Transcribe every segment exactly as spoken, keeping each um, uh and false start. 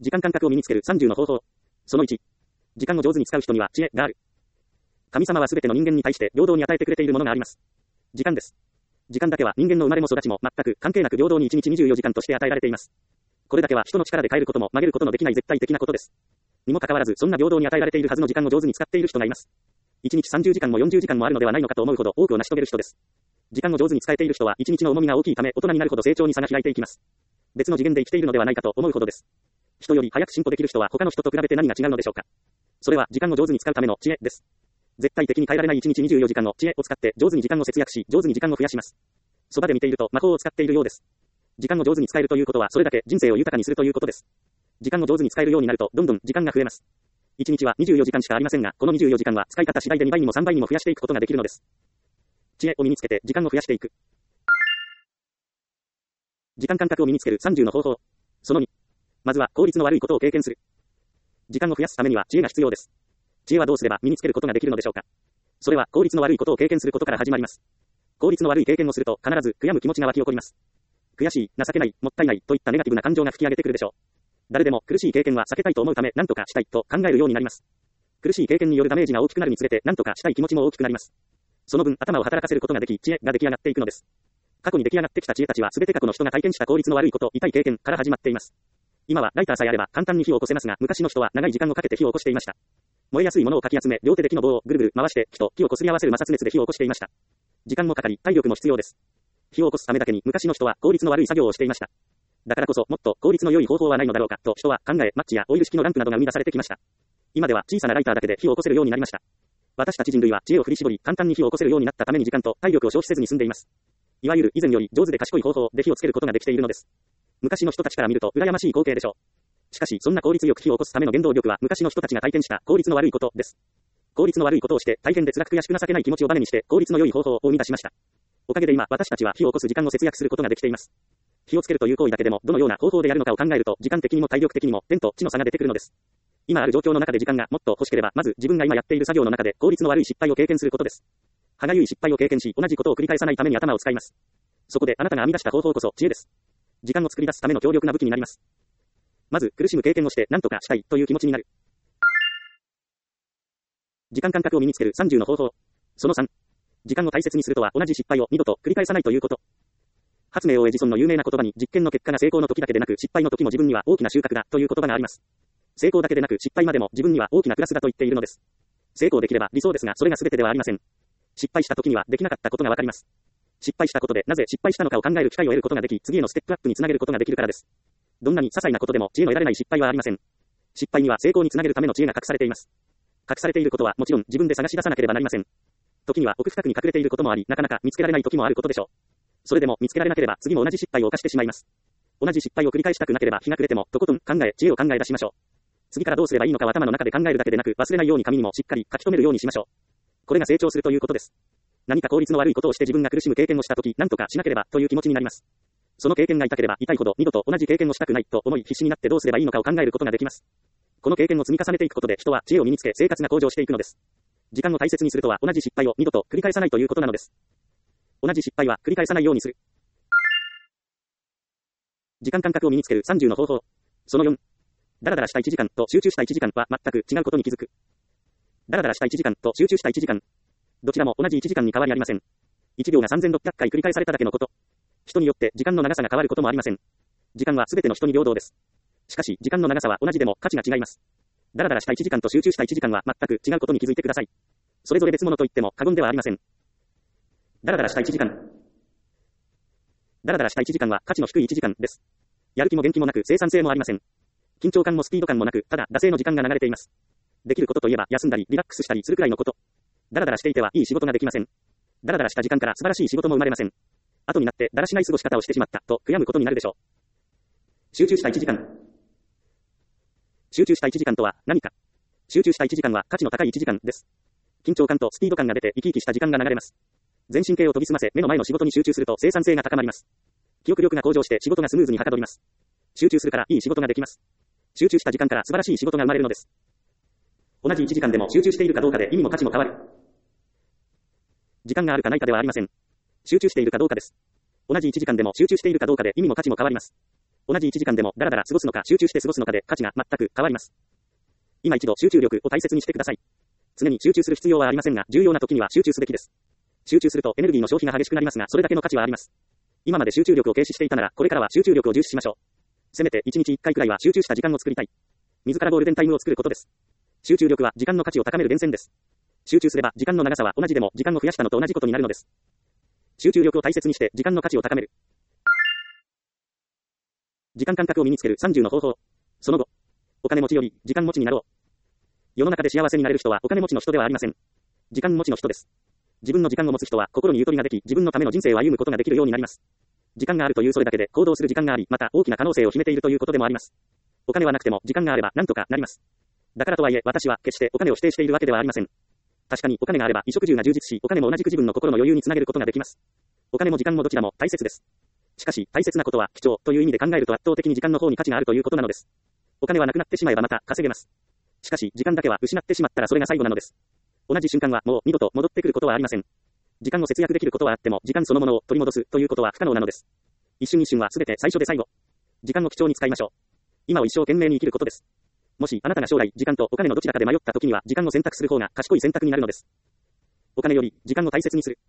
時間感覚を身につけるさんじゅうの方法。そのいち。時間を上手に使う人には知恵がある。神様はすべての人間に対して平等に与えてくれているものがあります。時間です。時間だけは人間の生まれも育ちも全く関係なく平等にいちにちにじゅうよじかんとして与えられています。これだけは人の力で変えることも曲げることのできない絶対的なことです。にもかかわらずそんな平等に与えられているはずの時間を上手に使っている人がいます。いちにちさんじゅうじかんもよんじゅうじかんもあるのではないのかと思うほど多くを成し遂げる人です。時間を上手に使えている人はいちにちの重みが大きいため大人になるほど成長に差が開いていきます。別の次元で生きているのではないかと思うほどです。人より早く進歩できる人は他の人と比べて何が違うのでしょうか。それは時間を上手に使うための知恵です。絶対的に変えられないいちにちにじゅうよじかんの知恵を使って上手に時間を節約し、上手に時間を増やします。そばで見ていると魔法を使っているようです。時間を上手に使えるということはそれだけ人生を豊かにするということです。時間を上手に使えるようになるとどんどん時間が増えます。いちにちはにじゅうよじかんしかありませんが、このにじゅうよじかんは使い方次第でにばいにもさんばいにも増やしていくことができるのです。知恵を身につけて時間を増やしていく。時間感覚を身につけるさんじゅうの方法。そのに。まずは効率の悪いことを経験する。時間を増やすためには知恵が必要です。知恵はどうすれば身につけることができるのでしょうか。それは効率の悪いことを経験することから始まります。効率の悪い経験をすると必ず悔やむ気持ちが湧き起こります。悔しい、情けない、もったいないといったネガティブな感情が吹き上げてくるでしょう。誰でも苦しい経験は避けたいと思うため何とかしたいと考えるようになります。苦しい経験によるダメージが大きくなるにつれて何とかしたい気持ちも大きくなります。その分頭を働かせることができ知恵が出来上がっていくのです。過去に出来上がってきた知恵たちは全て過去の人が体験した効率の悪いこと、痛い経験から始まっています。今はライターさえあれば簡単に火を起こせますが、昔の人は長い時間をかけて火を起こしていました。燃えやすいものをかき集め、両手で木の棒をぐるぐる回して木と木を擦り合わせる摩擦熱で火を起こしていました。時間もかかり、体力も必要です。火を起こすためだけに昔の人は効率の悪い作業をしていました。だからこそもっと効率の良い方法はないのだろうかと人は考え、マッチやオイル式のランプなどが生み出されてきました。今では小さなライターだけで火を起こせるようになりました。私たち人類は知恵を振り絞り簡単に火を起こせるようになったために時間と体力を消費せずに済んでいます。いわゆる以前より上手で賢い方法で火をつけることができているのです。昔の人たちから見ると羨ましい光景でしょう。しかしそんな効率よく火を起こすための原動力は昔の人たちが体験した効率の悪いことです。効率の悪いことをして大変で辛く悔しく情けない気持ちをバネにして効率の良い方法を生み出しました。おかげで今私たちは火を起こす時間を節約することができています。火をつけるという行為だけでもどのような方法でやるのかを考えると時間的にも体力的にも天と地の差が出てくるのです。今ある状況の中で時間がもっと欲しければまず自分が今やっている作業の中で効率の悪い失敗を経験することです。歯がゆい失敗を経験し同じことを繰り返さないために頭を使います。そこであなたが編み出した方法こそ知恵です。時間を作り出すための強力な武器になります。まず苦しむ経験をして何とかしたいという気持ちになる。時間感覚を身につけるさんじゅうの方法。そのさん。時間を大切にするとは同じ失敗を二度と繰り返さないということ。発明王エジソンの有名な言葉に実験の結果が成功の時だけでなく失敗の時も自分には大きな収穫だという言葉があります。成功だけでなく失敗までも自分には大きなクラスだと言っているのです。成功できれば理想ですがそれが全てではありません。失敗した時にはできなかったことがわかります。失敗したことでなぜ失敗したのかを考える機会を得ることができ次へのステップアップにつなげることができるからです。どんなに些細なことでも知恵の得られない失敗はありません。失敗には成功につなげるための知恵が隠されています。隠されていることはもちろん自分で探し出さなければなりません。時には奥深くに隠れていることもありなかなか見つけられない時もあることでしょう。それでも見つけられなければ次も同じ失敗を犯してしまいます。同じ失敗を繰り返したくなければ日が暮れてもとことん考え知恵を考え出しましょう。次からどうすればいいのか頭の中で考えるだけでなく忘れないように紙にもしっかり書き留めるようにしましょう。これが成長するということです。何か効率の悪いことをして自分が苦しむ経験をしたとき何とかしなければという気持ちになります。その経験が痛ければ痛いほど二度と同じ経験をしたくないと思い必死になってどうすればいいのかを考えることができます。この経験を積み重ねていくことで人は知恵を身につけ生活が向上していくのです。時間を大切にするとは同じ失敗を二度と繰り返さないということなのです。同じ失敗は繰り返さないようにする。時間感覚を身につけるさんじゅうの方法。そのよん。ダラダラしたいちじかんと集中したいちじかんは全く違うことに気づく。ダラダラしたいちじかんと集中したいちじかん。どちらも同じいちじかんに変わりありません。いちびょうがさんぜんろっぴゃっかい繰り返されただけのこと。人によって時間の長さが変わることもありません。時間はすべての人に平等です。しかし時間の長さは同じでも価値が違います。ダラダラしたいちじかんと集中したいちじかんは全く違うことに気づいてください。それぞれ別物と言っても過言ではありません。ダラダラしたいちじかん。ダラダラしたいちじかんは価値の低いいちじかんです。やる気も元気もなく生産性もありません。緊張感もスピード感もなく、ただ惰性の時間が流れています。できることといえば休んだりリラックスしたりするくらいのこと。ダラダラしていてはいい仕事ができません。ダラダラした時間から素晴らしい仕事も生まれません。後になってだらしない過ごし方をしてしまったと悔やむことになるでしょう。集中したいちじかん。集中したいちじかんとは何か。集中したいちじかんは価値の高いいちじかんです。緊張感とスピード感が出て生き生きした時間が流れます。全神経を研ぎ澄ませ目の前の仕事に集中すると生産性が高まります。記憶力が向上して仕事がスムーズにはかどります。集中するからいい仕事ができます。集中した時間から素晴らしい仕事が生まれるのです。同じいちじかんでも集中しているかどうかで意味も価値も変わる。時間があるかないかではありません。集中しているかどうかです。同じいちじかんでも集中しているかどうかで意味も価値も変わります。 同じいちじかんでもだらだら過ごすのか集中して過ごすのかで価値が全く変わります。今一度集中力を大切にしてください。常に集中する必要はありませんが、重要な時には集中すべきです。集中するとエネルギーの消費が激しくなりますが、それだけの価値はあります。今まで集中力を軽視していたなら、これからは集中力を重視しましょう。せめていちにちいっかいくらいは集中した時間を作りたい。自らゴールデンタイムを作ることです。集中力は時間の価値を高める源泉です。集中すれば時間の長さは同じでも時間を増やしたのと同じことになるのです。集中力を大切にして時間の価値を高める。時間感覚を身につけるさんじゅうの方法。その後、お金持ちより時間持ちになろう。世の中で幸せになれる人はお金持ちの人ではありません。時間持ちの人です。自分の時間を持つ人は心にゆとりができ、自分のための人生を歩むことができるようになります。時間があるというそれだけで行動する時間があり、また大きな可能性を秘めているということでもあります。お金はなくても時間があれば何とかなります。だからとはいえ私は決してお金を否定しているわけではありません。確かにお金があれば衣食住が充実し、お金も同じく自分の心の余裕につなげることができます。お金も時間もどちらも大切です。しかし大切なことは貴重という意味で考えると圧倒的に時間の方に価値があるということなのです。お金はなくなってしまえばまた稼げます。しかし時間だけは失ってしまったらそれが最後なのです。同じ瞬間はもう二度と戻ってくることはありません。時間を節約できることはあっても時間そのものを取り戻すということは不可能なのです。一瞬一瞬はすべて最初で最後。時間を貴重に使いましょう。今を一生懸命に生きることです。もしあなたが将来時間とお金のどちらかで迷った時には時間を選択する方が賢い選択になるのです。お金より時間を大切にする。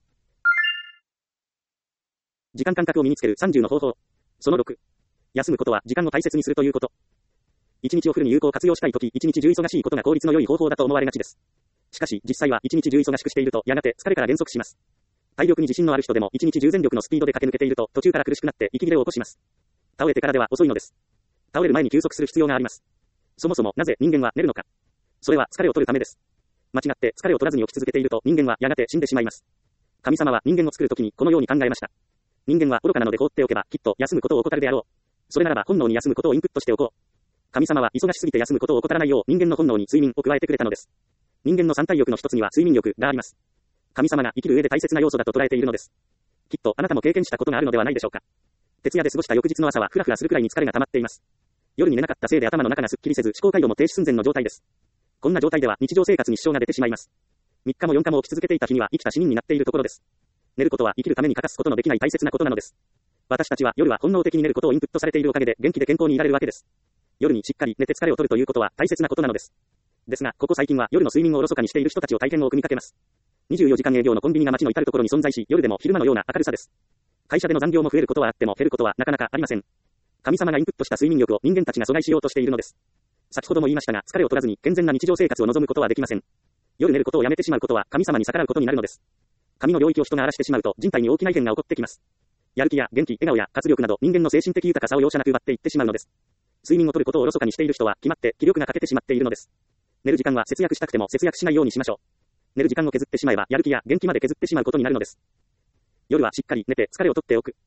時間感覚を身につけるさんじゅうの方法。そのろく。休むことは時間を大切にするということ。一日をフルに有効活用したいとき、一日中忙しいことが効率の良い方法だと思われがちです。しかし、実際は一日中忙しくしていると、やがて疲れから減速します。体力に自信のある人でも一日中全力のスピードで駆け抜けていると、途中から苦しくなって息切れを起こします。倒れてからでは遅いのです。倒れる前に休息する必要があります。そもそもなぜ人間は寝るのか。それは疲れを取るためです。間違って疲れを取らずに起き続けていると人間はやがて死んでしまいます。神様は人間を作るときにこのように考えました。人間は愚かなので放っておけばきっと休むことを怠るであろう。それならば本能に休むことをインプットしておこう。神様は忙しすぎて休むことを怠らないよう人間の本能に睡眠を加えてくれたのです。人間の三体力の一つには睡眠力があります。神様が生きる上で大切な要素だと捉えているのです。きっとあなたも経験したことがあるのではないでしょうか。徹夜で過ごした翌日の朝はフラフラするくらいに疲れが溜まっています。夜に寝なかったせいで頭の中がすっきりせず思考回路も停止寸前の状態です。こんな状態では日常生活に支障が出てしまいます。みっかもよっかも起き続けていた日には生きた死人になっているところです。寝ることは生きるために欠かすことのできない大切なことなのです。私たちは夜は本能的に寝ることをインプットされているおかげで元気で健康にいられるわけです。夜にしっかり寝て疲れを取るということは大切なことなのです。ですが、ここ最近は夜の睡眠をおろそかにしている人たちを大変多く見かけます。にじゅうよじかん営業のコンビニが街の至るところに存在し、夜でも昼間のような明るさです。会社での残業も増えることはあっても減ることはなかなかありません。神様がインプットした睡眠力を人間たちが阻害しようとしているのです。先ほども言いましたが、疲れを取らずに健全な日常生活を望むことはできません。夜寝ることをやめてしまうことは神様に逆らうことになるのです。神の領域を人が荒らしてしまうと人体に大きな異変が起こってきます。やる気や元気、笑顔や活力など人間の精神的豊かさを容赦なく奪っていってしまうのです。睡眠を取ることをおろそかにしている人は決まって気力が欠けてしまっているのです。寝る時間は節約したくても節約しないようにしましょう。寝る時間を削ってしまえばやる気や元気まで削ってしまうことになるのです。夜はしっかり寝て疲れを取っておく。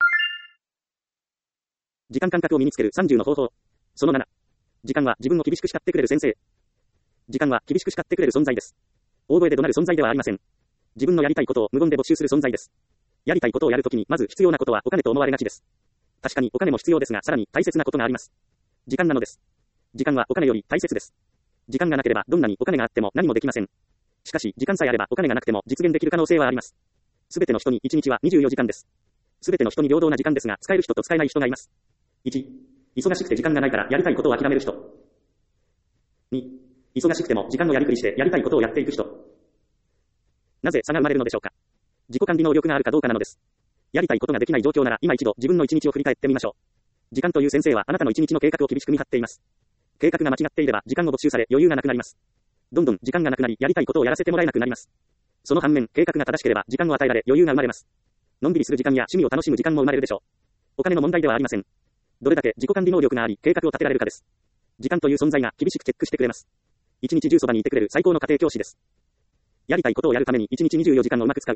時間感覚を身につけるさんじゅうの方法。そのなな。時間は自分を厳しく叱ってくれる先生。時間は厳しく叱ってくれる存在です。大声で怒鳴る存在ではありません。自分のやりたいことを無言で没収する存在です。やりたいことをやるときにまず必要なことはお金と思われがちです。確かにお金も必要ですがさらに大切なことがあります。時間なのです。時間はお金より大切です。時間がなければどんなにお金があっても何もできません。しかし時間さえあればお金がなくても実現できる可能性はあります。すべての人にいちにちはにじゅうよじかんです。すべての人に平等な時間ですが使える人と使えない人がいます。いち. 忙しくて時間がないからやりたいことを諦める人。に. 忙しくても時間をやりくりしてやりたいことをやっていく人。なぜ差が生まれるのでしょうか。自己管理能力があるかどうかなのです。やりたいことができない状況なら今一度自分の一日を振り返ってみましょう。時間という先生はあなたの一日の計画を厳しく見張っています。計画が間違っていれば時間を没収され余裕がなくなります。どんどん時間がなくなりやりたいことをやらせてもらえなくなります。その反面計画が正しければ時間を与えられ余裕が生まれます。のんびりする時間や趣味を楽しむ時間も生まれるでしょう。お金の問題ではありません。どれだけ自己管理能力があり計画を立てられるかです。時間という存在が厳しくチェックしてくれます。一日中そばにいてくれる最高の家庭教師です。やりたいことをやるために一日にじゅうよじかんをうまく使う。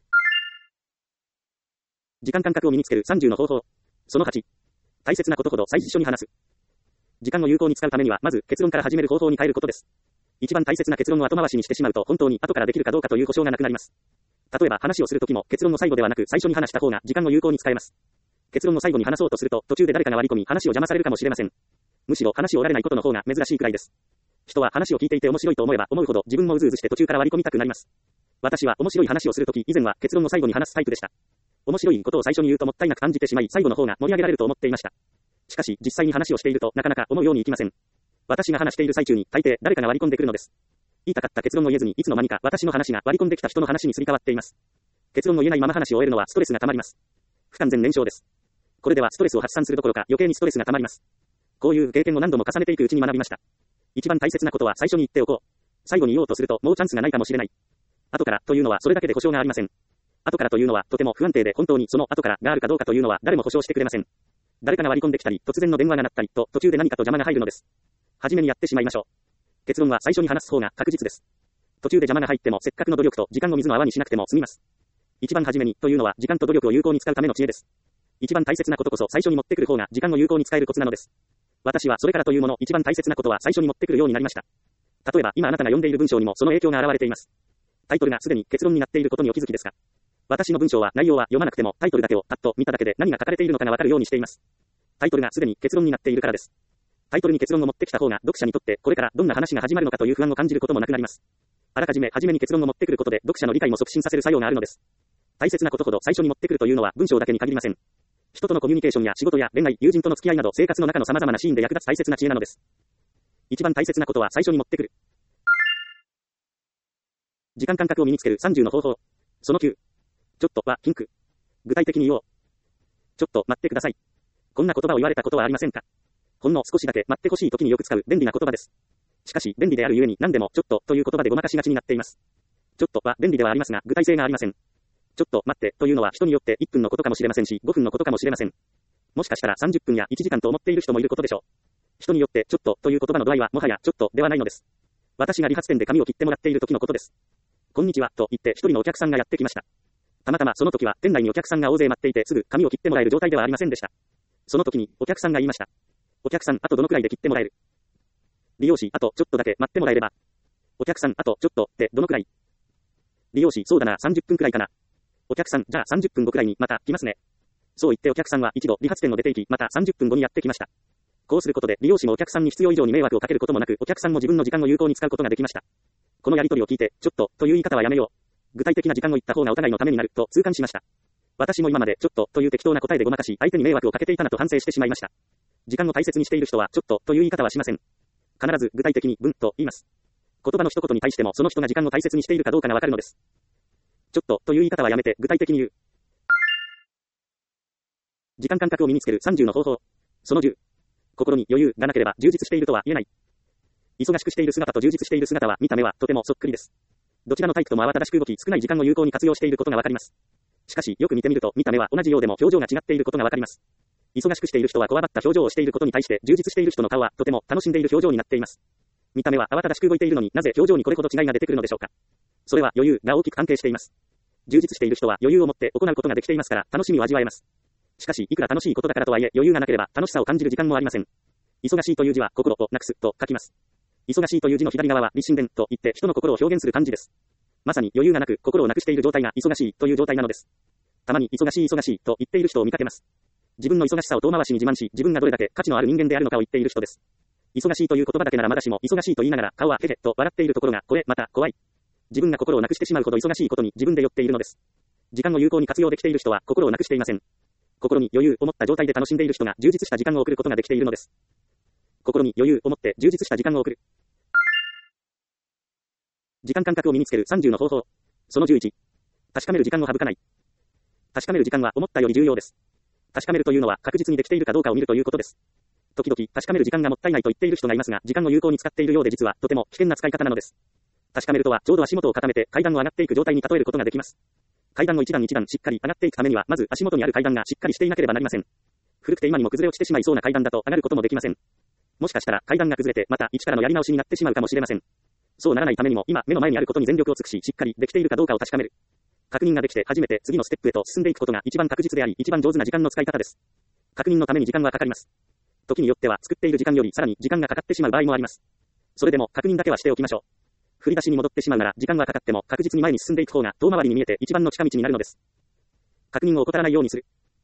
時間感覚を身につけるさんじゅうの方法。そのはち。大切なことほど最初に話す。時間を有効に使うためにはまず結論から始める方法に変えることです。一番大切な結論を後回しにしてしまうと本当に後からできるかどうかという保証がなくなります。例えば話をするときも結論の最後ではなく最初に話した方が時間を有効に使えます。結論の最後に話そうとすると途中で誰かが割り込み話を邪魔されるかもしれません。むしろ話を折られないことの方が珍しいくらいです。人は話を聞いていて面白いと思えば思うほど自分もうずうずして途中から割り込みたくなります。私は面白い話をするとき以前は結論の最後に話すタイプでした。面白いことを最初に言うともったいなく感じてしまい最後の方が盛り上げられると思っていました。 しかし、実際に話をしていると、なかなか思うようにいきません。私が話している最中に、大抵誰かが割り込んでくるのです。言いたかった結論を言えずに、いつの間にか私の話が割り込んできた人の話にすり替わっています。結論を言えないまま話を終えるのはストレスが溜まります。不完全燃焼です。これではストレスを発散するどころか余計にストレスが溜まります。こういう経験を何度も重ねていくうちに学びました。一番大切なことは最初に言っておこう。最後に言おうとするともうチャンスがないかもしれない。後からというのはそれだけで保証がありません。後からというのはとても不安定で本当にその後からがあるかどうかというのは誰も保証してくれません。誰かが割り込んできたり、突然の電話が鳴ったりと途中で何かと邪魔が入るのです。初めにやってしまいましょう。結論は最初に話す方が確実です。途中で邪魔が入ってもせっかくの努力と時間を水の泡にしなくても済みます。一番初めにというのは時間と努力を有効に使うための知恵です。一番大切なことこそ最初に持ってくる方が時間を有効に使えるコツなのです。私はそれからというもの一番大切なことは最初に持ってくるようになりました。例えば今あなたが読んでいる文章にもその影響が現れています。タイトルがすでに結論になっていることにお気づきですか？私の文章は内容は読まなくてもタイトルだけをパッと見ただけで何が書かれているのかがわかるようにしています。タイトルがすでに結論になっているからです。タイトルに結論を持ってきた方が読者にとってこれからどんな話が始まるのかという不安を感じることもなくなります。あらかじめ初めに結論を持ってくることで読者の理解も促進させる作用があるのです。大切なことほど最初に持ってくるというのは文章だけに限りません。人とのコミュニケーションや仕事や恋愛、友人との付き合いなど生活の中の様々なシーンで役立つ大切な知恵なのです。一番大切なことは最初に持ってくる。時間感覚を身につけるさんじゅうの方法。そのきゅう。ちょっとはピンク。具体的に言おう。ちょっと待ってください。こんな言葉を言われたことはありませんか？ほんの少しだけ待ってほしい時によく使う便利な言葉です。しかし便利であるゆえに何でもちょっとという言葉でごまかしがちになっています。ちょっとは便利ではありますが具体性がありません。ちょっと待ってというのは人によっていっぷんのことかもしれませんしごふんのことかもしれません。もしかしたらさんじゅっぷんやいちじかんと思っている人もいることでしょう。人によってちょっとという言葉の度合いはもはやちょっとではないのです。私が理髪店で髪を切ってもらっている時のことです。こんにちはと言って一人のお客さんがやってきました。たまたまその時は店内にお客さんが大勢待っていてすぐ髪を切ってもらえる状態ではありませんでした。その時にお客さんが言いました。お客さんあとどのくらいで切ってもらえる？理容師あとちょっとだけ待ってもらえれば。お客さんあとちょっとってどのくらい？理容師そうだなさんじゅっぷんくらいかな。お客さんじゃあさんじゅっぷんごくらいにまた来ますね。そう言ってお客さんは一度理髪店を出て行きまたさんじゅっぷんごにやってきました。こうすることで利用師もお客さんに必要以上に迷惑をかけることもなくお客さんも自分の時間を有効に使うことができました。このやり取りを聞いてちょっとという言い方はやめよう。具体的な時間を言った方がお互いのためになると痛感しました。私も今までちょっとという適当な答えでごまかし相手に迷惑をかけていたなと反省してしまいました。時間を大切にしている人はちょっとという言い方はしません。必ず具体的に文と言います。言葉の一言に対してもその人が時間を大切にしているかどうかがわかるのです。ちょっとという言い方はやめて具体的に言う。時間感覚を身につけるさんじゅうの方法。そのじゅう。心に余裕がなければ充実しているとは言えない。忙しくしている姿と充実している姿は見た目はとてもそっくりです。どちらのタイプとも慌ただしく動き少ない時間を有効に活用していることがわかります。しかしよく見てみると見た目は同じようでも表情が違っていることがわかります。忙しくしている人はこわばった表情をしていることに対して充実している人の顔はとても楽しんでいる表情になっています。見た目は慌ただしく動いているのになぜ表情にこれほど違いが出てくるのでしょうか。それは余裕が大きく関係しています。充実している人は余裕を持って行うことができていますから楽しみを味わえます。しかしいくら楽しいことだからとはいえ余裕がなければ楽しさを感じる時間もありません。忙しいという字は心をなくすと書きます。忙しいという字の左側は立身伝と言って人の心を表現する漢字です。まさに余裕がなく心をなくしている状態が忙しいという状態なのです。たまに忙しい忙しいと言っている人を見かけます。自分の忙しさを遠回しに自慢し自分がどれだけ価値のある人間であるのかを言っている人です。忙しいという言葉だけならまだしも忙しいと言いながら顔はへへと笑っているところがこれまた怖い。自分が心をなくしてしまうほど忙しいことに自分で酔っているのです。時間を有効に活用できている人は心をなくしていません。心に余裕を持った状態で楽しんでいる人が充実した時間を送ることができているのです。心に余裕を持って充実した時間を送る。時間感覚を身につけるさんじゅうの方法。そのじゅういち。確かめる時間を省かない。確かめる時間は思ったより重要です。確かめるというのは確実にできているかどうかを見るということです。時々確かめる時間がもったいないと言っている人がいますが、時間を有効に使っているようで実はとても危険な使い方なのです。確かめるとはちょうど足元を固めて階段を上がっていく状態に例えることができます。階段を一段一段しっかり上がっていくためにはまず足元にある階段がしっかりしていなければなりません。古くて今にも崩れ落ちてしまいそうな階段だと上がることもできません。もしかしたら階段が崩れてまた一からのやり直しになってしまうかもしれません。そうならないためにも今目の前にあることに全力を尽くししっかりできているかどうかを確かめる。確認ができて初めて次のステップへと進んでいくことが一番確実であり一番上手な時間の使い方です。確認のために時間はかかります。時によっては作っている時間よりさらに時間がかかってしまう場合もあります。それでも確認だけはしておきましょう。振り出しに戻ってしまうなら時間はかかっても確実に前に進んでいく方が遠回りに見えて一番の近道になるのです。確認を怠らないようにする。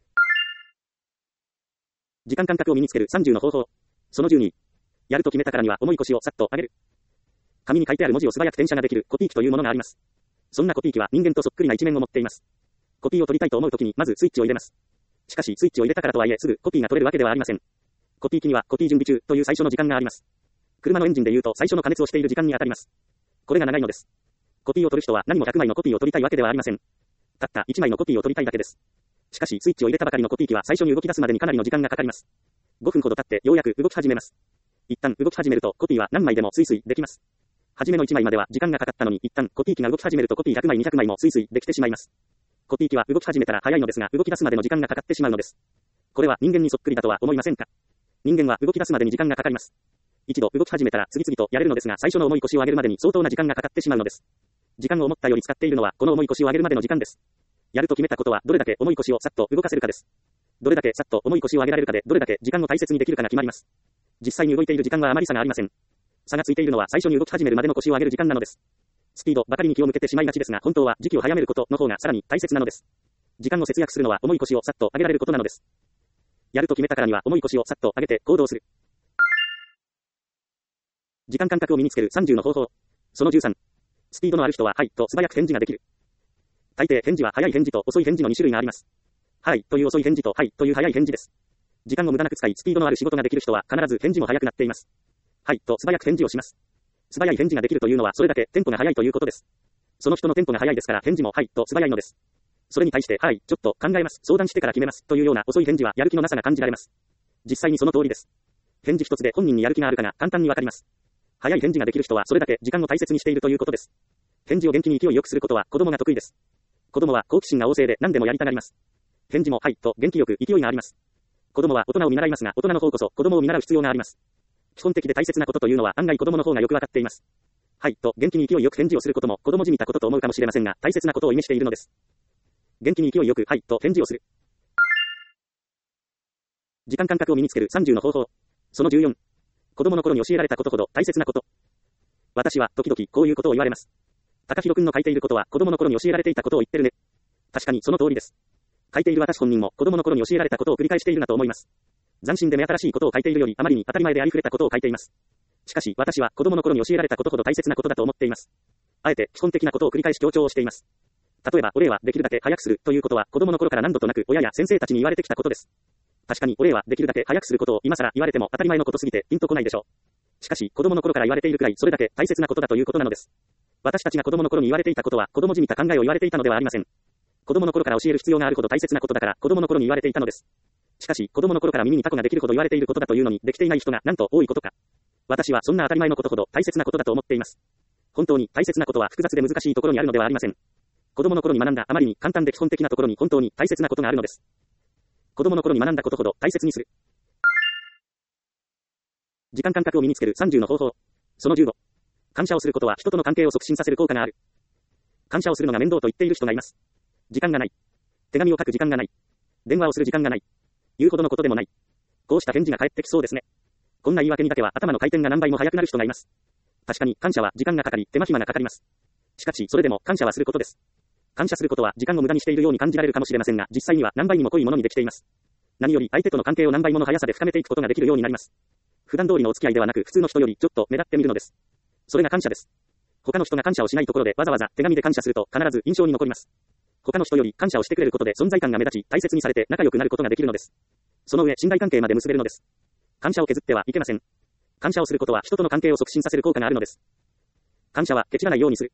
時間感覚を身につけるさんじゅうの方法。そのじゅうに。やると決めたからには重い腰をさっと上げる。紙に書いてある文字を素早く転写ができるコピー機というものがあります。そんなコピー機は人間とそっくりな一面を持っています。コピーを取りたいと思うときにまずスイッチを入れます。しかしスイッチを入れたからとはいえすぐコピーが取れるわけではありません。 コピー機にはコピー準備中という最初の時間があります。車のエンジンで言うと最初の加熱をしている時間にあたります。これが長いのです。コピーを取る人は何もひゃくまいのコピーを取りたいわけではありません。たったいちまいのコピーを取りたいだけです。しかしスイッチを入れたばかりのコピー機は最初に動き出すまでにかなりの時間がかかります。ごふんほど経ってようやく動き始めます。一旦動き始めるとコピーは何枚でもスイスイできます。初めのいちまいまでは時間がかかったのに一旦コピー機が動き始めるとコピーひゃくまいにひゃくまいもスイスイできてしまいます。コピー機は動き始めたら早いのですが動き出すまでの時間がかかってしまうのです。これは人間にそっくりだとは思いませんか？人間は動き出すまでに時間がかかります。一度動き始めたら次々とやれるのですが最初の重い腰を上げるまでに相当な時間がかかってしまうのです。時間を思ったより使っているのはこの重い腰を上げるまでの時間です。やると決めたことはどれだけ重い腰をさっと動かせるかです。どれだけさっと重い腰を上げられるかでどれだけ時間を大切にできるかが決まります。実際に動いている時間はあまり差がありません。差がついているのは最初に動き始めるまでの腰を上げる時間なのです。スピードばかりに気を向けてしまいがちですが本当は時期を早めることの方がさらに大切なのです。時間を節約するのは重い腰をさっと上げられることなのです。やると決めたからには重い腰をさっと上げて行動する。時間感覚を身につけるさんじゅうの方法。そのじゅうさん。スピードのある人ははいと素早く返事ができる。大抵返事は早い返事と遅い返事のに種類があります。はいという遅い返事とはいという早い返事です。時間を無駄なく使いスピードのある仕事ができる人は必ず返事も早くなっています。はいと素早く返事をします。素早い返事ができるというのはそれだけテンポが速いということです。その人のテンポが速いですから返事もはいと素早いのです。それに対してはいちょっと考えます相談してから決めますというような遅い返事はやる気のなさが感じられます。実際にその通りです。返事一つで本人にやる気があるかが簡単にわかります。早い返事ができる人はそれだけ時間を大切にしているということです。返事を元気に勢いよくすることは子供が得意です。子供は好奇心が旺盛で何でもやりたがります。返事もはいと元気よく勢いがあります。子供は大人を見習いますが大人の方こそ子供を見習う必要があります。基本的で大切なことというのは案外子供の方がよくわかっています。はいと元気に勢いよく返事をすることも子供じみたことと思うかもしれませんが大切なことを意味しているのです。元気に勢いよくはいと返事をする。時間感覚を身につけるさんじゅうの方法。そのじゅうよん。子供の頃に教えられたことほど大切なこと。私は時々こういうことを言われます。高弘くんの書いていることは子供の頃に教えられていたことを言ってるね。確かにその通りです。書いている私本人も子供の頃に教えられたことを繰り返しているなと思います。斬新で目新しいことを書いているよりあまりに当たり前でありふれたことを書いています。しかし私は子供の頃に教えられたことほど大切なことだと思っています。あえて基本的なことを繰り返し強調をしています。例えばお礼はできるだけ早くするということは子供の頃から何度となく親や先生たちに言われてきたことです。確かにお礼はできるだけ早くすることを今更言われても当たり前のことすぎてピンとこないでしょう。しかし子供の頃から言われているくらいそれだけ大切なことだということなのです。私たちが子供の頃に言われていたことは子供じみた考えを言われていたのではありません。子供の頃から教える必要があるほど大切なことだから子供の頃に言われていたのです。しかし子供の頃から耳にタコができるほど言われていることだというのにできていない人がなんと多いことか。私はそんな当たり前のことほど大切なことだと思っています。本当に大切なことは複雑で難しいところにあるのではありません。子供の頃に学んだあまりに簡単で基本的なところに本当に大切なことがあるのです。子供の頃に学んだことほど大切にする。時間感覚を身につけるさんじゅうの方法。そのじゅうご。感謝をすることは人との関係を促進させる効果がある。感謝をするのが面倒と言っている人がいます。時間がない。手紙を書く時間がない。電話をする時間がない。言うほどのことでもない。こうした返事が返ってきそうですね。こんな言い訳にだけは頭の回転が何倍も速くなる人がいます。確かに感謝は時間がかかり手間暇がかかります。しかしそれでも感謝はすることです。感謝することは時間を無駄にしているように感じられるかもしれませんが実際には何倍にも濃いものにできています。何より相手との関係を何倍もの速さで深めていくことができるようになります。普段通りのお付き合いではなく普通の人よりちょっと目立ってみるのです。それが感謝です。他の人が感謝をしないところでわざわざ手紙で感謝すると必ず印象に残ります。他の人より感謝をしてくれることで存在感が目立ち大切にされて仲良くなることができるのです。その上信頼関係まで結べるのです。感謝を削ってはいけません。感謝をすることは人との関係を促進させる効果があるのです。感謝はケチらないようにする。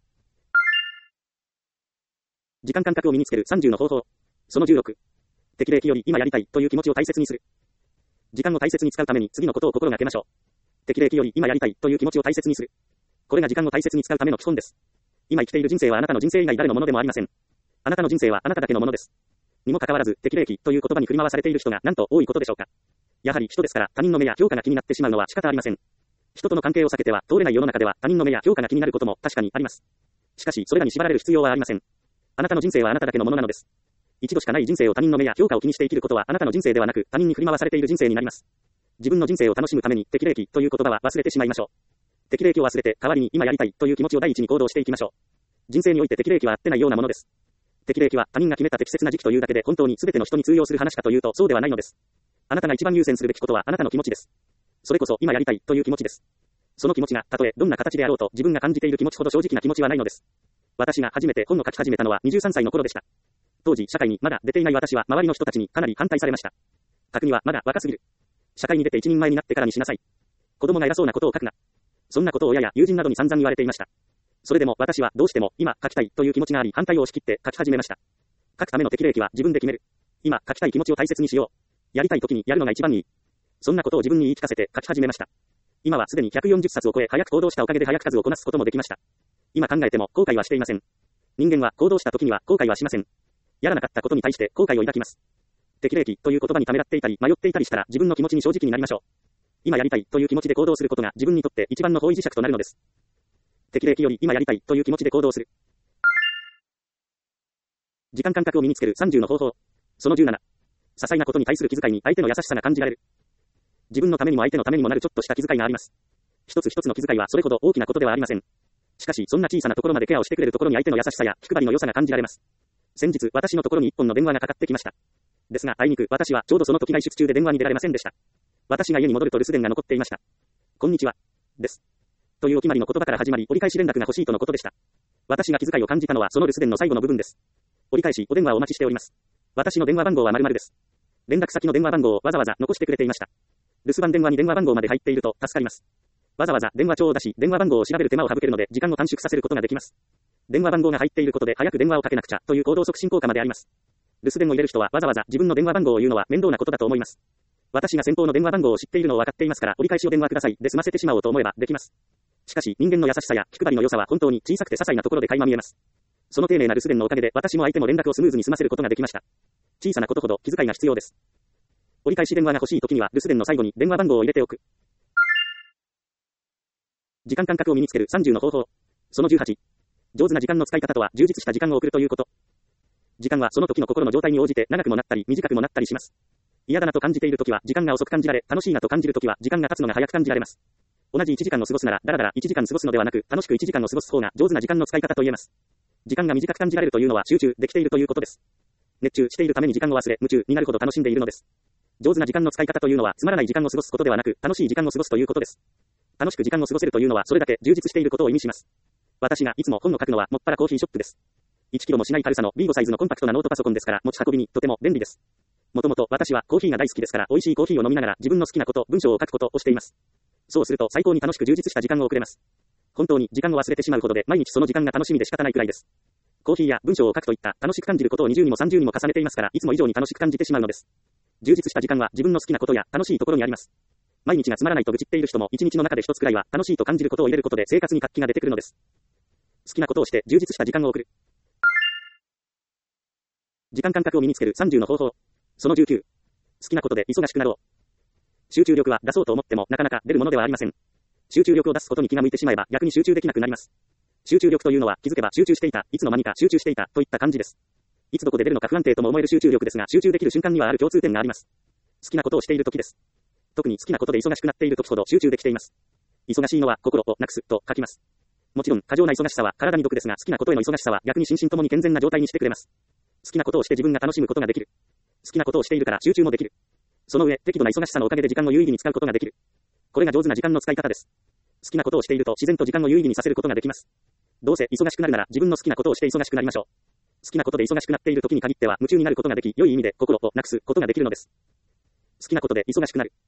時間感覚を身につけるさんじゅうの方法。そのじゅうろく。適齢期より今やりたいという気持ちを大切にする。時間を大切に使うために次のことを心がけましょう。適齢期より今やりたいという気持ちを大切にする。これが時間を大切に使うための基本です。今生きている人生はあなたの人生以外誰のものでもありません。あなたの人生はあなただけのものです。にもかかわらず適齢期という言葉に振り回されている人がなんと多いことでしょうか。やはり人ですから他人の目や評価が気になってしまうのは仕方ありません。人との関係を避けては通れない世の中では他人の目や評価が気になることも確かにあります。しかしそれらに縛られる必要はありません。あなたの人生はあなただけのものなのです。一度しかない人生を他人の目や評価を気にして生きることはあなたの人生ではなく他人に振り回されている人生になります。自分の人生を楽しむために適齢期という言葉は忘れてしまいましょう。適齢期を忘れて代わりに今やりたいという気持ちを第一に行動していきましょう。人生において適齢期はあってないようなものです。適齢期は他人が決めた適切な時期というだけで本当に全ての人に通用する話かというとそうではないのです。あなたが一番優先するべきことはあなたの気持ちです。それこそ今やりたいという気持ちです。その気持ちがたとえどんな形であろうと自分が感じている気持ちほど正直な気持ちはないのです。私が初めて本を書き始めたのはにじゅうさんさいの頃でした。当時社会にまだ出ていない私は周りの人たちにかなり反対されました。書くにはまだ若すぎる。 社会に出て一人前になってからにしなさい。子供が偉そうなことを書くな。そんなことを親や友人などに散々言われていました。それでも私はどうしても今書きたいという気持ちがあり反対を押し切って書き始めました。書くための適齢期は自分で決める。今書きたい気持ちを大切にしよう。やりたい時にやるのが一番いい。そんなことを自分に言い聞かせて書き始めました。今はすでにひゃくよんじゅっさつを超え早く行動したおかげで早く数をこなすこともできました。今考えても後悔はしていません。人間は行動した時には後悔はしません。やらなかったことに対して後悔を抱きます。適齢期という言葉にためらっていたり迷っていたりしたら自分の気持ちに正直になりましょう。今やりたいという気持ちで行動することが自分にとって一番の方位磁石となるのです。適齢期より今やりたいという気持ちで行動する。時間感覚を身につけるさんじゅうの方法。そのじゅうなな。些細なことに対する気遣いに相手の優しさが感じられる。自分のためにも相手のためにもなるちょっとした気遣いがあります。一つ一つの気遣いはそれほど大きなことではありません。しかしそんな小さなところまでケアをしてくれるところに相手の優しさや気配りの良さが感じられます。先日私のところに一本の電話がかかってきました。ですがあいにく私はちょうどその時外出中で電話に出られませんでした。私が家に戻ると留守電が残っていました。こんにちは。です。というお決まりの言葉から始まり折り返し連絡が欲しいとのことでした。私が気遣いを感じたのはその留守電の最後の部分です。折り返しお電話をお待ちしております。私の電話番号は〇〇です。連絡先の電話番号をわざわざ残してくれていました。留守番電話に電話番号まで入っていると助かります。わざわざ電話帳を出し電話番号を調べる手間を省けるので時間を短縮させることができます。電話番号が入っていることで早く電話をかけなくちゃという行動促進効果まであります。留守電を入れる人はわざわざ自分の電話番号を言うのは面倒なことだと思います。私が先方の電話番号を知っているのを分かっていますから折り返しを電話くださいで済ませてしまおうと思えばできます。しかし人間の優しさや気配りの良さは本当に小さくて些細なところで垣間見えます。その丁寧な留守電のおかげで私も相手も連絡をスムーズに済ませることができました。小さなことほど気遣いが必要です。折り返し電話が欲しい時には留守電の最後に電話番号を入れておく。時間感覚を身につけるさんじゅうの方法。そのじゅうはち。上手な時間の使い方とは充実した時間を送るということ。時間はその時の心の状態に応じて長くもなったり短くもなったりします。嫌だなと感じている時は時間が遅く感じられ、楽しいなと感じる時は時間が経つのが早く感じられます。同じいちじかんを過ごすならだらだらいちじかん過ごすのではなく楽しくいちじかんを過ごす方が上手な時間の使い方と言えます。時間が短く感じられるというのは集中できているということです。熱中しているために時間を忘れ夢中になるほど楽しんでいるのです。上手な時間の使い方というのはつまらない時間を過ごすことではなく楽しい時間を過ごすということです。楽しく時間を過ごせるというのはそれだけ充実していることを意味します。私がいつも本を書くのはもっぱらコーヒーショップです。いちキロもしない軽さの ビーご サイズのコンパクトなノートパソコンですから持ち運びにとても便利です。もともと私はコーヒーが大好きですから美味しいコーヒーを飲みながら自分の好きなこと、文章を書くことをしています。そうすると最高に楽しく充実した時間を送れます。本当に時間を忘れてしまうほどで毎日その時間が楽しみで仕方ないくらいです。コーヒーや文章を書くといった楽しく感じることをにじゅうにもさんじゅうにも重ねていますからいつも以上に楽しく感じてしまうのです。充実した時間は自分の好きなことや楽しいところにあります。毎日がつまらないと愚痴っている人も一日の中で一つくらいは楽しいと感じることを入れることで生活に活気が出てくるのです。好きなことをして充実した時間を送る。時間感覚を身につけるさんじゅうの方法。そのじゅうきゅう。好きなことで忙しくなろう。集中力は出そうと思ってもなかなか出るものではありません。集中力を出すことに気が向いてしまえば逆に集中できなくなります。集中力というのは気づけば集中していた、いつの間にか集中していたといった感じです。いつどこで出るのか不安定とも思える集中力ですが集中できる瞬間にはある共通点があります。好きなことをしている時です。特に好きなことで忙しくなっている時ほど集中できています。忙しいのは心をなくすと書きます。もちろん過剰な忙しさは体に毒ですが好きなことへの忙しさは逆に心身ともに健全な状態にしてくれます。好きなことをして自分が楽しむことができる。好きなことをしているから集中もできる。その上、適度な忙しさのおかげで時間を有意義に使うことができる。これが上手な時間の使い方です。好きなことをしていると自然と時間を有意義にさせることができます。どうせ忙しくなるなら自分の好きなことをして忙しくなりましょう。好きなことで忙しくなっている時に限っては夢中になることができ、良い意味で心をなくすことができるのです。好きなことで忙しくなる。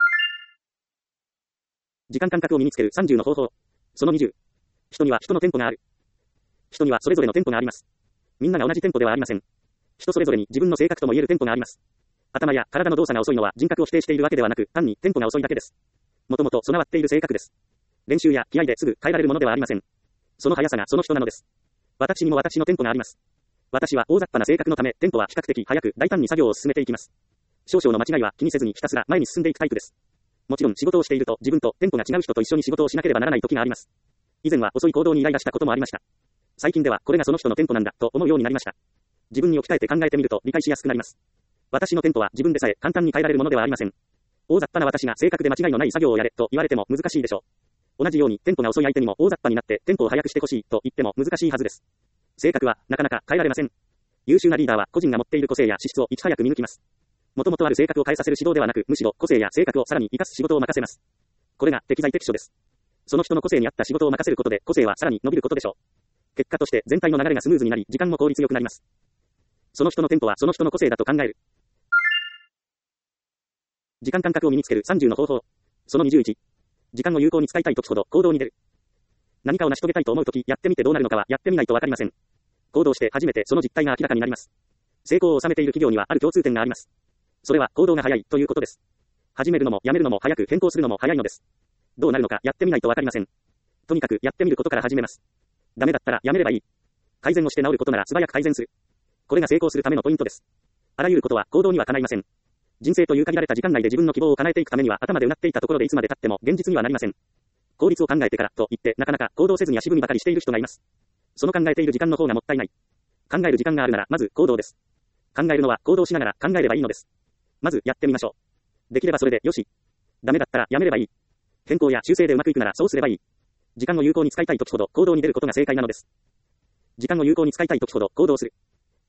時間感覚を身につけるさんじゅうの方法。そのにじゅう。人には人のテンポがある。人にはそれぞれのテンポがあります。みんなが同じテンポではありません。人それぞれに自分の性格とも言えるテンポがあります。頭や体の動作が遅いのは人格を否定しているわけではなく、単にテンポが遅いだけです。もともと備わっている性格です。練習や気合ですぐ変えられるものではありません。その速さがその人なのです。私にも私のテンポがあります。私は大雑把な性格のため、テンポは比較的早く大胆に作業を進めていきます。少々の間違いは気にせずにひたすら前に進んでいくタイプです。もちろん仕事をしていると自分とテンポが違う人と一緒に仕事をしなければならない時があります。以前は遅い行動にイライラしたこともありました。最近ではこれがその人のテンポなんだと思うようになりました。自分に置き換えて考えてみると理解しやすくなります。私のテンポは自分でさえ簡単に変えられるものではありません。大雑把な私が正確で間違いのない作業をやれと言われても難しいでしょう。同じようにテンポが遅い相手にも大雑把になってテンポを速くしてほしいと言っても難しいはずです。性格はなかなか変えられません。優秀なリーダーは個人が持っている個性や資質をいち早く見抜きます。もともとある性格を変えさせる指導ではなく、むしろ個性や性格をさらに活かす仕事を任せます。これが適材適所です。その人の個性に合った仕事を任せることで個性はさらに伸びることでしょう。結果として全体の流れがスムーズになり、時間も効率よくなります。その人のテンポはその人の個性だと考える。 時間感覚を身につけるさんじゅうの方法。そのにじゅういち。時間を有効に使いたい時ほど行動に出る。何かを成し遂げたいと思うとき、やってみてどうなるのかはやってみないとわかりません。行動して初めてその実態が明らかになります。成功を収めている企業にはある共通点があります。それは行動が早いということです。始めるのもやめるのも早く変更するのも早いのです。どうなるのかやってみないとわかりません。とにかくやってみることから始めます。ダメだったらやめればいい。改善をして治ることなら素早く改善する。これが成功するためのポイントです。あらゆることは行動には叶いません。人生という限られた時間内で自分の希望を叶えていくためには頭でうなっていたところでいつまで経っても現実にはなりません。効率を考えてからと言ってなかなか行動せずに足踏みばかりしている人がいます。その考えている時間の方がもったいない。考える時間があるならまず行動です。考えるのは行動しながら考えればいいのです。まずやってみましょう。できればそれでよし。ダメだったらやめればいい。変更や修正でうまくいくならそうすればいい。時間を有効に使いたい時ほど行動に出ることが正解なのです。時間を有効に使いたい時ほど行動する。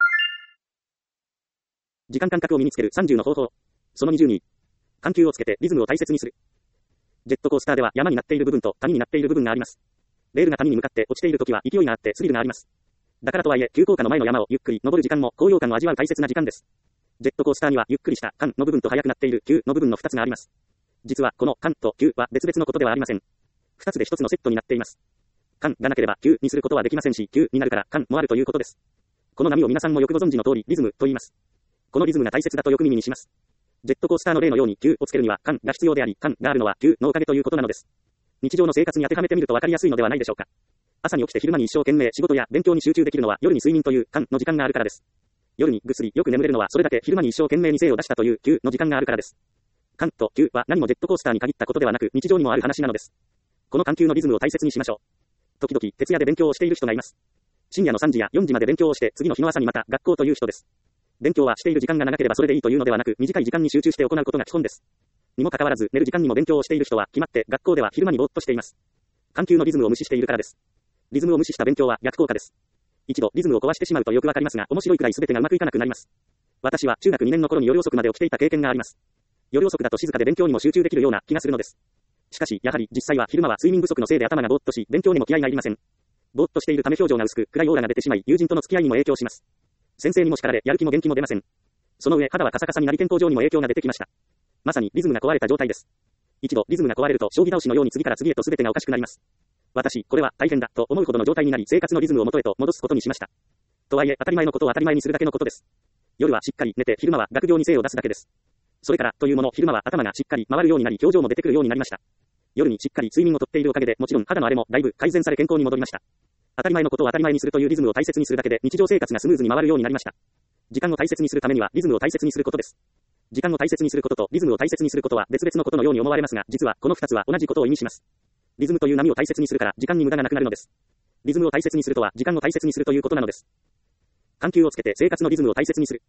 時間感覚を身につけるさんじゅうの方法。そのにじゅうに。緩急をつけてリズムを大切にする。ジェットコースターでは山になっている部分と谷になっている部分があります。レールが谷に向かって落ちているときは勢いがあってスリルがあります。だからとはいえ急降下の前の山をゆっくり登る時間も高揚感を味わう大切な時間です。ジェットコースターにはゆっくりした間の部分と速くなっている急の部分のふたつがあります。実はこの間と急は別々のことではありません。ふたつでひとつのセットになっています。間がなければ急にすることはできませんし、急になるから間もあるということです。この波を皆さんもよくご存知の通りリズムと言います。このリズムが大切だとよく耳にします。ジェットコースターの例のように急をつけるには間が必要であり、間があるのは急のおかげということなのです。日常の生活に当てはめてみると分かりやすいのではないでしょうか。朝に起きて昼間に一生懸命仕事や勉強に集中できるのは夜に睡眠という間の時間があるからです。夜にぐっすりよく眠れるのはそれだけ昼間に一生懸命に精を出したという急の時間があるからです。間と急は何もジェットコースターに限ったことではなく日常にもある話なのです。この緩急のリズムを大切にしましょう。時々徹夜で勉強をしている人がいます。深夜のさんじやよじまで勉強をして次の日の朝にまた学校という人です。勉強はしている時間が長ければそれでいいというのではなく短い時間に集中して行うことが基本です。にもかかわらず寝る時間にも勉強をしている人は決まって学校では昼間にぼーっとしています。緩急のリズムを無視しているからです。リズムを無視した勉強は逆効果です。一度リズムを壊してしまうとよくわかりますが面白いくらい全てがうまくいかなくなります。私は中学にねんの頃に夜遅くまで起きていた経験があります。夜遅くだと静かで勉強にも集中できるような気がするのです。しかしやはり実際は昼間は睡眠不足のせいで頭がぼーっとし勉強にも気合が入りません。ぼーっとしているため表情が薄く暗いオーラが出てしまい友人との付き合いにも影響します。先生にも叱られやる気も元気も出ません。その上肌はカサカサになり健康上にも影響が出てきました。まさにリズムが壊れた状態です。一度リズムが壊れると将棋倒しのように次から次へと全てがおかしくなります。私、これは大変だと思うほどの状態になり生活のリズムを元へと戻すことにしました。とはいえ当たり前のことを当たり前にするだけのことです。夜はしっかり寝て昼間は学業に精を出すだけです。それからというもの昼間は頭がしっかり回るようになり表情も出てくるようになりました。夜にしっかり睡眠をとっているおかげでもちろん肌の荒れもだいぶ改善され健康に戻りました。当たり前のことを当たり前にするというリズムを大切にするだけで日常生活がスムーズに回るようになりました。時間を大切にするためにはリズムを大切にすることです。時間を大切にすることとリズムを大切にすることは別々のことのように思われますが、実はこのふたつは同じことを意味します。リズムという波を大切にするから時間に無駄がなくなるのです。リズムを大切にするとは時間を大切にするということなのです。緩急をつけて生活のリズムを大切にする。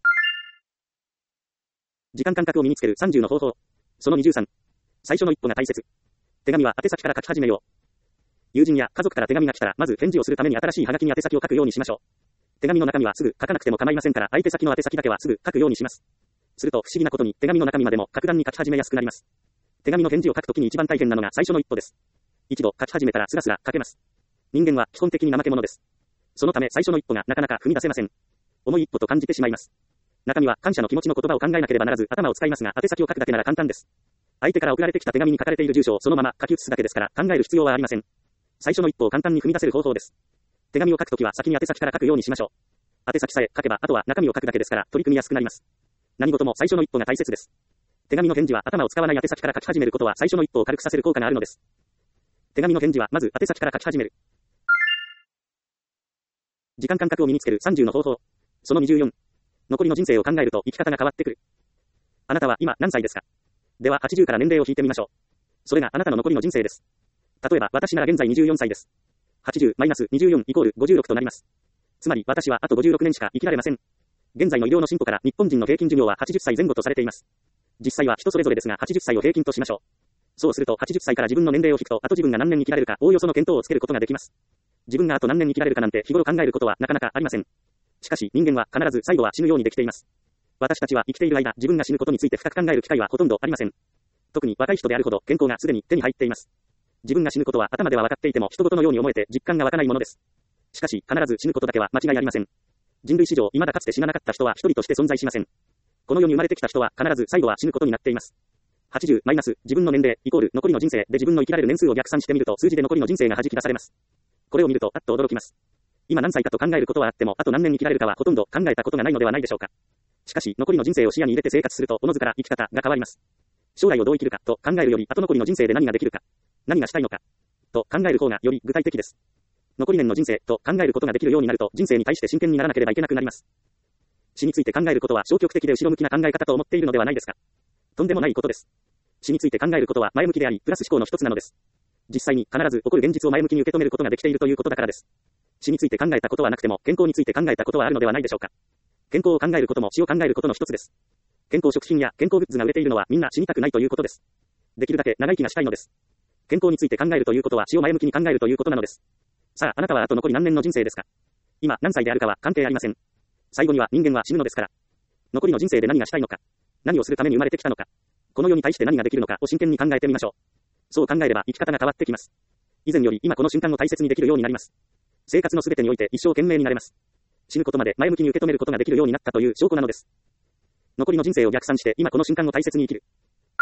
時間感覚を身につけるさんじゅうの方法。そのにじゅうさん。最初の一歩が大切。手紙は宛先から書き始めよう。友人や家族から手紙が来たらまず返事をするために新しいハガキに宛先を書くようにしましょう。手紙の中身はすぐ書かなくても構いませんから相手先の宛先だけはすぐ書くようにします。すると不思議なことに手紙の中身までも格段に書き始めやすくなります。手紙の返事を書くときに一番大変なのが最初の一歩です。一度書き始めたらスラスラ書けます。人間は基本的に怠け者です。そのため最初の一歩がなかなか踏み出せません。重い一歩と感じてしまいます。中身は感謝の気持ちの言葉を考えなければならず頭を使いますが宛先を書くだけなら簡単です。相手から送られてきた手紙に書かれている住所をそのまま書き写すだけですから考える必要はありません。最初の一歩を簡単に踏み出せる方法です。手紙を書くときは先に宛先から書くようにしましょう。宛先さえ書けばあとは中身を書くだけですから取り組みやすくなります。何事も最初の一歩が大切です。手紙の返事は頭を使わない宛先から書き始めることは最初の一歩を軽くさせる効果があるのです。手紙の返事はまず宛先から書き始める。時間感覚を身につけるさんじゅうの方法。そのにじゅうよん。残りの人生を考えると生き方が変わってくる。あなたは今何歳ですか？でははちじゅうから年齢を引いてみましょう。それがあなたの残りの人生です。例えば私なら現在にじゅうよんさいです。はちじゅうマイナスにじゅうよんイコールごじゅうろくとなります。つまり私はあとごじゅうろくねんしか生きられません。現在の医療の進歩から日本人の平均寿命ははちじゅっさいぜん後とされています。実際は人それぞれですがはちじゅっさいを平均としましょう。そうするとはちじゅっさいから自分の年齢を引くとあと自分が何年に生きられるかおおよその見当をつけることができます。自分があと何年に生きられるかなんて日頃考えることはなかなかありません。しかし人間は必ず最後は死ぬようにできています。私たちは生きている間自分が死ぬことについて深く考える機会はほとんどありません。特に若い人であるほど健康がすでに手に入っています。自分が死ぬことは頭では分かっていても人事のように思えて実感が湧かないものです。しかし必ず死ぬことだけは間違いありません。人類史上未だかつて死ななかった人は一人として存在しません。 この世に生まれてきた人は必ず最後は死ぬことになっています。はちじゅうマイナス自分の年齢イコール残りの人生で自分の生きられる年数を逆算してみると数字で残りの人生が弾き出されます。これを見るとあっと驚きます。今何歳かと考えることはあってもあと何年生きられるかはほとんど考えたことがないのではないでしょうか。しかし残りの人生を視野に入れて生活するとおのずから生き方が変わります。将来をどう生きるかと考えるより後残りの人生で何ができるか、何がしたいのかと考える方がより具体的です。残り年の人生と考えることができるようになると人生に対して真剣にならなければいけなくなります。死について考えることは消極的で後ろ向きな考え方と思っているのではないですか。とんでもないことです。死について考えることは前向きでありプラス思考の一つなのです。実際に必ず起こる現実を前向きに受け止めることができているということだからです。死について考えたことはなくても健康について考えたことはあるのではないでしょうか。健康を考えることも死を考えることの一つです。健康食品や健康グッズが売れているのはみんな死にたくないということです。できるだけ長生きがしたいのです。健康について考えるということは死を前向きに考えるということなのです。さあ、あなたはあと残り何年の人生ですか。今何歳であるかは関係ありません。最後には人間は死ぬのですから。残りの人生で何がしたいのか、何をするために生まれてきたのか、この世に対して何ができるのかを真剣に考えてみましょう。そう考えれば生き方が変わってきます。以前より今この瞬間を大切にできるようになります。生活のすべてにおいて一生懸命になれます。死ぬことまで前向きに受け止めることができるようになったという証拠なのです。残りの人生を逆算して今この瞬間を大切に生きる。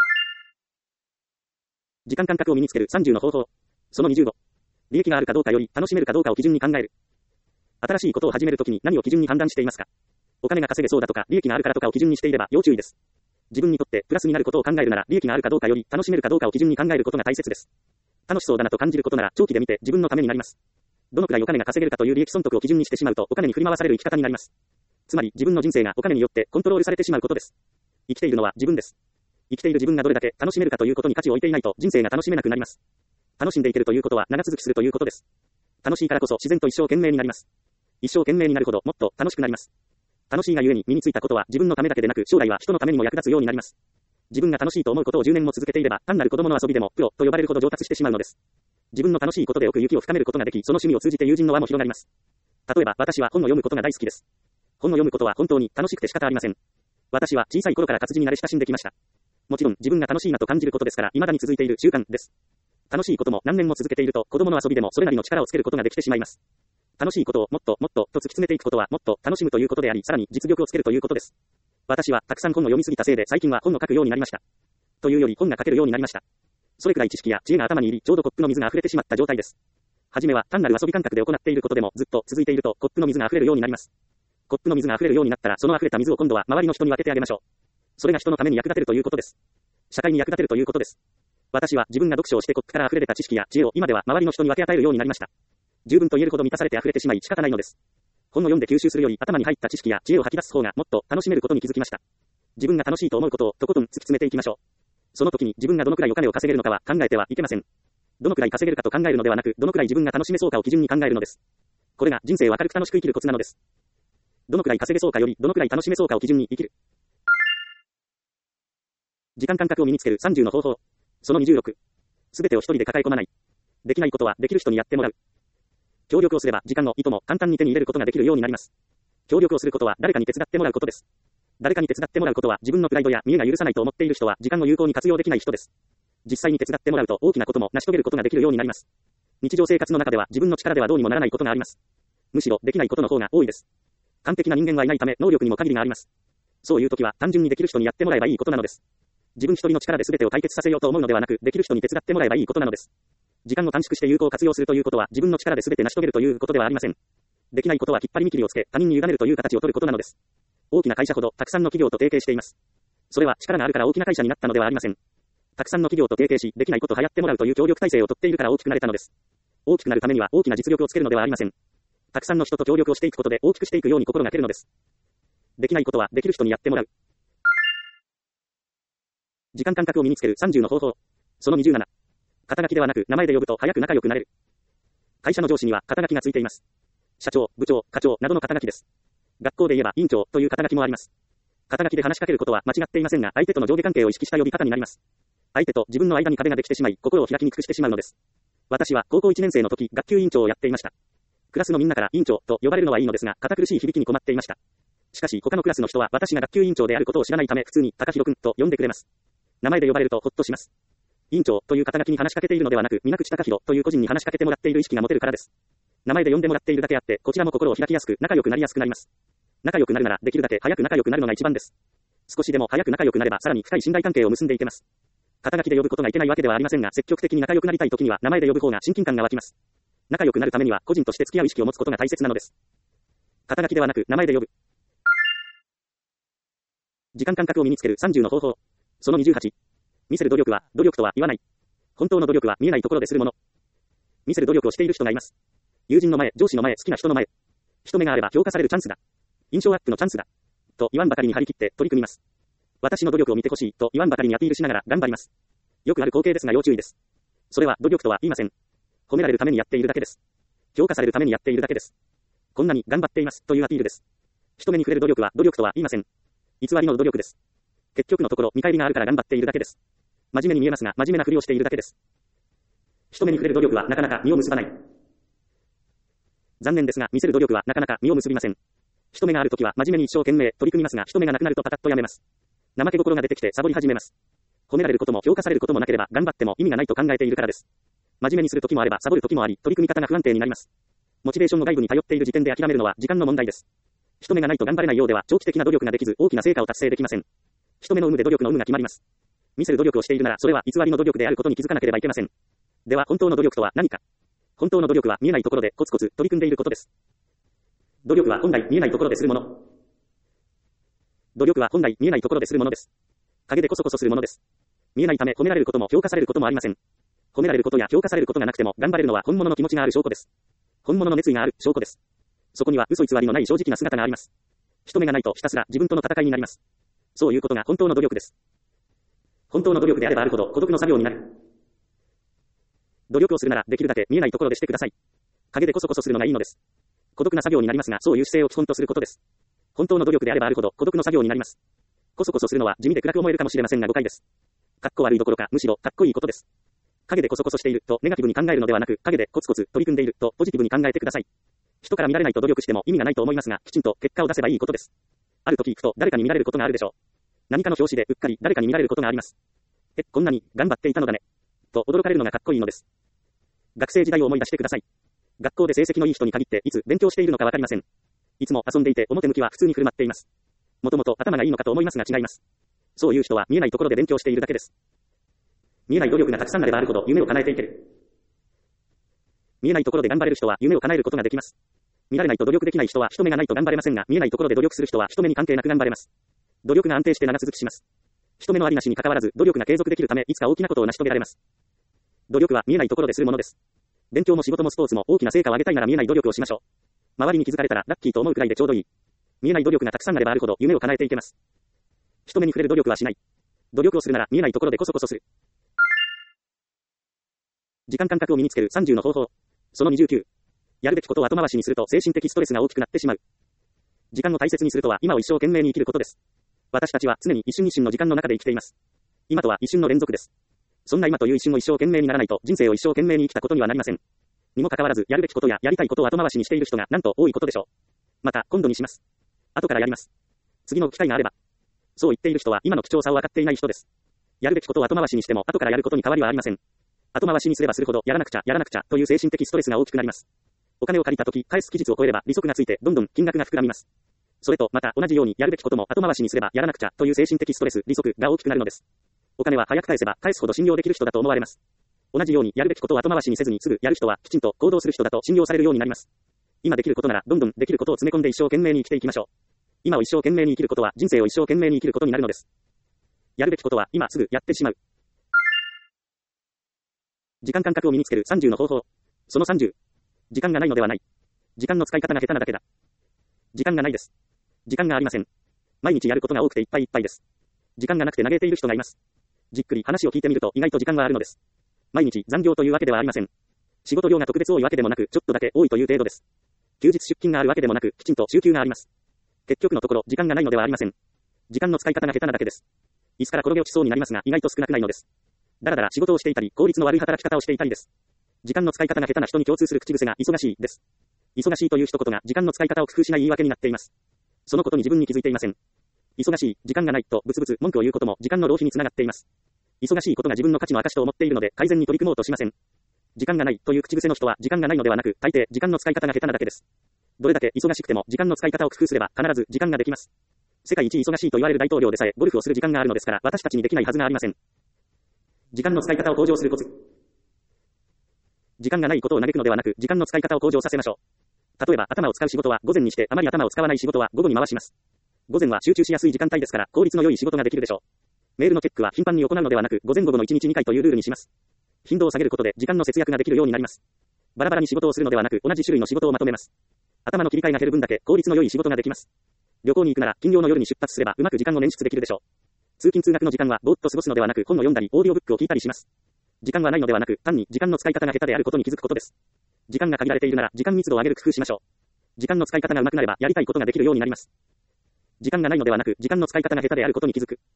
時間感覚を身につけるさんじゅうの方法。そのにじゅうご。利益があるかどうかより楽しめるかどうかを基準に考える。新しいことを始めるときに何を基準に判断していますか。お金が稼げそうだとか利益があるからとかを基準にしていれば要注意です。自分にとってプラスになることを考えるなら利益があるかどうかより楽しめるかどうかを基準に考えることが大切です。楽しそうだなと感じることなら長期で見て自分のためになります。どのくらいお金が稼げるかという利益損得を基準にしてしまうとお金に振り回される生き方になります。つまり自分の人生がお金によってコントロールされてしまうことです。生きているのは自分です。生きている自分がどれだけ楽しめるかということに価値を置いていないと人生が楽しめなくなります。楽しんでいけるということは長続きするということです。楽しいからこそ自然と一生懸命になります。一生懸命になるほどもっと楽しくなります。楽しいがゆえに身についたことは自分のためだけでなく将来は人のためにも役立つようになります。自分が楽しいと思うことをじゅうねんも続けていれば単なる子供の遊びでもプロと呼ばれるほど上達してしまうのです。自分の楽しいことで奥行きを深めることができ、その趣味を通じて友人の輪も広がります。例えば私は本を読むことが大好きです。本を読むことは本当に楽しくて仕方ありません。私は小さい頃から活字に慣れ親しんできました。もちろん自分が楽しいなと感じることですから未だに続いている習慣です。楽しいことも何年も続けていると子供の遊びでもそれなりの力をつけることができてしまいます。楽しいことをもっともっとと突き詰めていくことはもっと楽しむということであり、さらに実力をつけるということです。私はたくさん本を読みすぎたせいで最近は本を書くようになりました。というより本が書けるようになりました。それくらい知識や知恵が頭に入り、ちょうどコップの水が溢れてしまった状態です。はじめは単なる遊び感覚で行っていることでもずっと続いているとコップの水が溢れるようになります。コップの水が溢れるようになったらその溢れた水を今度は周りの人に分けてあげましょう。それが人のために役立てるということです。社会に役立てるということです。私は自分が読書をしてコップから溢れ出た知識や知恵を今では周りの人に分け与えるようになりました。十分と言えるほど満たされて溢れてしまい仕方ないのです。本を読んで吸収するより頭に入った知識や知恵を吐き出す方がもっと楽しめることに気づきました。自分が楽しいと思うことをとことん突き詰めていきましょう。その時に自分がどのくらいお金を稼げるのかは考えてはいけません。どのくらい稼げるかと考えるのではなく、どのくらい自分が楽しめそうかを基準に考えるのです。これが人生を明るく楽しく生きるコツなのです。どのくらい稼げそうかよりどのくらい楽しめそうかを基準に生きる。時間感覚を身につけるさんじゅうの方法。そのにじゅうろく。すべてを一人で抱え込まない。できないことはできる人にやってもらう。協力をすれば時間をいとも簡単に手に入れることができるようになります。協力をすることは誰かに手伝ってもらうことです。誰かに手伝ってもらうことは自分のプライドや見栄が許さないと思っている人は時間を有効に活用できない人です。実際に手伝ってもらうと大きなことも成し遂げることができるようになります。日常生活の中では自分の力ではどうにもならないことがあります。むしろできないことの方が多いです。完璧な人間はいないため能力にも限りがあります。そういう時は単純にできる人にやってもらえばいいことなのです。自分一人の力で全てを解決させようと思うのではなく、できる人に手伝ってもらえばいいことなのです。時間を短縮して有効活用するということは自分の力で全て成し遂げるということではありません。できないことはきっぱり見切りをつけ他人に委ねるという形を取ることなのです。大きな会社ほどたくさんの企業と提携しています。それは力があるから大きな会社になったのではありません。たくさんの企業と提携し、できないことを流行ってもらうという協力体制を取っているから大きくなれたのです。大きくなるためには大きな実力をつけるのではありません。たくさんの人と協力をしていくことで大きくしていくように心がけるのです。できないことはできる人にやってもらう。時間感覚を身につけるさんじゅうの方法。そのにじゅうなな。肩書きではなく名前で呼ぶと早く仲良くなれる。会社の上司には肩書きがついています。社長、部長、課長などの肩書きです。学校で言えば委員長という肩書きもあります。肩書きで話しかけることは間違っていませんが、相手との上下関係を意識した呼び方になります。相手と自分の間に壁ができてしまい、心を開きにくくしてしまうのです。私は高校いちねん生の時、学級委員長をやっていました。クラスのみんなから委員長と呼ばれるのはいいのですが、堅苦しい響きに困っていました。しかし他のクラスの人は私が学級委員長であることを知らないため普通に高弘くんと呼んでくれます。名前で呼ばれるとほっとします。委員長という肩書きに話しかけているのではなく、皆口高弘という個人に話しかけてもらっている意識が持てるからです。名前で呼んでもらっているだけあって、こちらも心を開きやすく仲良くなりやすくなります。仲良くなるならできるだけ早く仲良くなるのが一番です。 少しでも早く仲良くなればさらに深い信頼関係を結んでいけます。肩書きで呼ぶことがいけないわけではありませんが、積極的に仲良くなりたい時には名前で呼ぶ方が親近感が湧きます。仲良くなるためには個人として付き合う意識を持つことが大切なのです。肩書きではなく名前で呼ぶ。時間感覚を身につけるさんじゅうの方法。そのにじゅうはち。見せる努力は努力とは言わない。本当の努力は見えないところでするもの。見せる努力をしている人がいます。友人の前、上司の前、好きな人の前。人目があれば評価されるチャンスだ。印象アップのチャンスだ。と言わんばかりに張り切って取り組みます。私の努力を見てほしいと言わんばかりにアピールしながら頑張ります。よくある光景ですが要注意です。それは努力とは言いません。褒められるためにやっているだけです。評価されるためにやっているだけです。こんなに頑張っていますというアピールです。人目に触れる努力は努力とは言いません。偽りの努力です。結局のところ見返りがあるから頑張っているだけです。真面目に見えますが真面目なふりをしているだけです。人目に触れる努力はなかなか実を結ばない。残念ですが見せる努力はなかなか実を結びません。人目があるときは真面目に一生懸命取り組みますが人目がなくなるとパタッとやめます。怠け心が出てきてサボり始めます。褒められることも評価されることもなければ頑張っても意味がないと考えているからです。真面目にするときもあればサボるときもあり取り組み方が不安定になります。モチベーションの外部に頼っている時点で諦めるのは時間の問題です。人目がないと頑張れないようでは長期的な努力ができず大きな成果を達成できません。人目の有無で努力の有無が決まります。見せる努力をしているならそれは偽りの努力であることに気づかなければいけません。では本当の努力とは何か。本当の努力は見えないところでコツコツ取り組んでいることです。努力は本来見えないところでするもの。努力は本来見えないところでするものです。陰でこそこそするものです。見えないため褒められることも評価されることもありません。褒められることや評価されることがなくても頑張れるのは本物の気持ちがある証拠です。本物の熱意がある証拠です。そこには嘘偽りのない正直な姿があります。人目がないとひたすら自分との戦いになります。そういうことが本当の努力です。本当の努力であればあるほど孤独の作業になる。努力をするならできるだけ見えないところでしてください。陰でこそこそするのがいいのです。孤独な作業になりますがそういう姿勢を基本とすることです。本当の努力であればあるほど孤独の作業になります。こそこそするのは地味で暗く思えるかもしれませんが誤解です。かっこ悪いどころかむしろかっこいいことです。陰でこそこそしているとネガティブに考えるのではなく陰でコツコツ取り組んでいるとポジティブに考えてください。人から見られないと努力しても意味がないと思いますがきちんと結果を出せばいいことです。ある時行くと誰かに見られることがあるでしょう。何かの表紙でうっかり誰かに見られることがあります。え、こんなに頑張っていたのだね。と驚かれるのがかっこいいのです。学生時代を思い出してください。学校で成績のいい人に限っていつ勉強しているのかわかりません。いつも遊んでいて表向きは普通に振る舞っています。もともと頭がいいのかと思いますが違います。そういう人は見えないところで勉強しているだけです。見えない努力がたくさんあればあるほど夢を叶えていける。見えないところで頑張れる人は夢を叶えることができます。見られないと努力できない人は人目がないと頑張れませんが、見えないところで努力する人は人目に関係なく頑張れます。努力が安定して長続きします。人目のありなしに関わらず努力が継続できるためいつか大きなことを成し遂げられます。努力は見えないところでするものです。勉強も仕事もスポーツも大きな成果を上げたいなら見えない努力をしましょう。周りに気づかれたらラッキーと思うくらいでちょうどいい。見えない努力がたくさんあればあるほど夢を叶えていけます。人目に触れる努力はしない。努力をするなら見えないところでこそこそする。時間感覚を身につけるさんじゅうの方法。そのにじゅうきゅう。やるべきことを後回しにすると精神的ストレスが大きくなってしまう。時間を大切にするとは今を一生懸命に生きることです。私たちは常に一瞬一瞬の時間の中で生きています。今とは一瞬の連続です。そんな今という一瞬を一生懸命にならないと人生を一生懸命に生きたことにはなりません。にもかかわらずやるべきことややりたいことを後回しにしている人がなんと多いことでしょう。また今度にします。後からやります。次の機会があれば。そう言っている人は今の貴重さを分かっていない人です。やるべきことを後回しにしても後からやることに変わりはありません。後回しにすればするほどやらなくちゃやらなくちゃという精神的ストレスが大きくなります。お金を借りたとき返す期日を超えれば利息がついてどんどん金額が膨らみます。それとまた同じようにやるべきことも後回しにすればやらなくちゃという精神的ストレス利息が大きくなるのです。お金は早く返せば返すほど信用できる人だと思われます。同じようにやるべきことを後回しにせずにすぐやる人はきちんと行動する人だと信用されるようになります。今できることならどんどんできることを詰め込んで一生懸命に生きていきましょう。今を一生懸命に生きることは人生を一生懸命に生きることになるのです。やるべきことは今すぐやってしまう。時間感覚を身につけるさんじゅうの方法。そのさんじゅう。時間がないのではない。時間の使い方が下手なだけだ。時間がないです。時間がありません。毎日やることが多くていっぱいいっぱいです。時間がなくて嘆いている人がいます。じっくり話を聞いてみると意外と時間はあるのです。毎日残業というわけではありません。仕事量が特別多いわけでもなく、ちょっとだけ多いという程度です。休日出勤があるわけでもなく、きちんと週休があります。結局のところ時間がないのではありません。時間の使い方が下手なだけです。椅子から転げ落ちそうになりますが、意外と少なくないのです。だらだら仕事をしていたり、効率の悪い働き方をしていたりです。時間の使い方が下手な人に共通する口癖が忙しいです。忙しいという一言が時間の使い方を工夫しない言い訳になっています。そのことに自分に気づいていません。忙しい、時間がないとブツブツ文句を言うことも時間の浪費につながっています。忙しいことが自分の価値の証と思っているので改善に取り組もうとしません。時間がないという口癖の人は時間がないのではなく、大抵時間の使い方が下手なだけです。どれだけ忙しくても時間の使い方を工夫すれば必ず時間ができます。 世界一忙しいと言われる大統領でさえ、ゴルフをする時間があるのですから、私たちにできないはずがありません。時間の使い方を向上するコツ。時間がないことを嘆くのではなく、時間の使い方を向上させましょう。例えば、頭を使う仕事は午前にして、あまり頭を使わない仕事は午後に回します。午前は集中しやすい時間帯ですから、効率の良い仕事ができるでしょう。メールのチェックは頻繁に行うのではなく、午前午後のいちにちにかいというルールにします。頻度を下げることで、時間の節約ができるようになります。バラバラに仕事をするのではなく、同じ種類の仕事をまとめます。頭の切り替えが減る分だけ、効率の良い仕事ができます。旅行に行くなら、金曜の夜に出発すれば、うまく時間を捻出できるでしょう。通勤通学の時間は、ぼーっと過ごすのではなく、本を読んだり、オーディオブックを聞いたりします。時間はないのではなく、単に時間の使い方が下手であることに気づくことです。時間が限られているなら、時間密度を上げる工夫しましょう。時間の使い方が上手くなれば、やりたいことができるようになります。時間がないのではなく、時間の使い方が下手であることに気づく。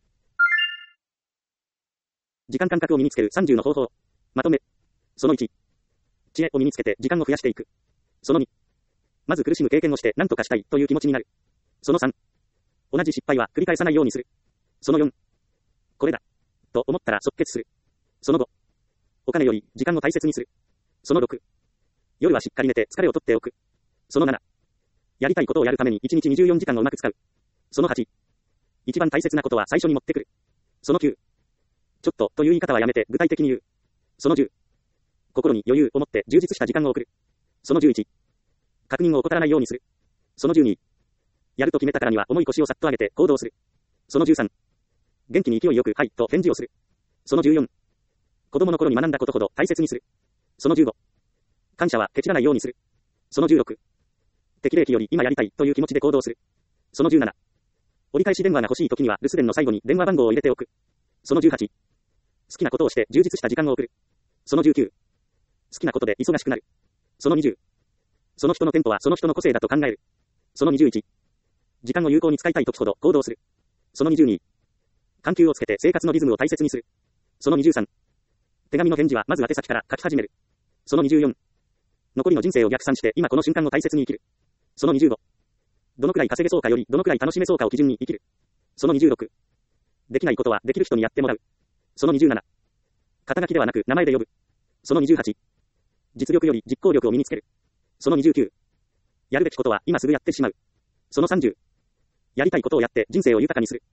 時間感覚を身につけるさんじゅうの方法。まとめ。そのいち。知恵を身につけて時間を増やしていく。そのに。まず苦しむ経験をして何とかしたいという気持ちになる。そのさん。同じ失敗は繰り返さないようにする。そのよん。これだ。と思ったら即決する。そのご。お金より時間を大切にする。そのろく。夜はしっかり寝て疲れを取っておく。そのなな。やりたいことをやるためにいちにちにじゅうよじかんをうまく使う。そのはち。一番大切なことは最初に持ってくる。そのきゅう。ちょっとという言い方はやめて具体的に言う。そのじゅう。心に余裕を持って充実した時間を送る。そのじゅういち。確認を怠らないようにする。そのじゅうに。やると決めたからには重い腰をさっと上げて行動する。そのじゅうさん。元気に勢いよくはいと返事をする。そのじゅうよん。子供の頃に学んだことほど大切にする。そのじゅうご。感謝はケチらないようにする。そのじゅうろく。適齢期より今やりたいという気持ちで行動する。そのじゅうなな。折り返し電話が欲しい時には留守電の最後に電話番号を入れておく。そのじゅうはち。好きなことをして充実した時間を送る。そのじゅうきゅう。好きなことで忙しくなる。そのにじゅう。その人のテンポはその人の個性だと考える。そのにじゅういち。時間を有効に使いたい時ほど行動する。そのにじゅうに。緩急をつけて生活のリズムを大切にする。そのにじゅうさん。手紙の返事はまず宛先から書き始める。そのにじゅうよん。残りの人生を逆算して今この瞬間を大切に生きる。そのにじゅうご。どのくらい稼げそうかよりどのくらい楽しめそうかを基準に生きる。そのにじゅうろく。できないことはできる人にやってもらう。そのにじゅうなな。肩書きではなく名前で呼ぶ。そのにじゅうはち。実力より実行力を身につける。そのにじゅうきゅう。やるべきことは今すぐやってしまう。そのさんじゅう。やりたいことをやって人生を豊かにする。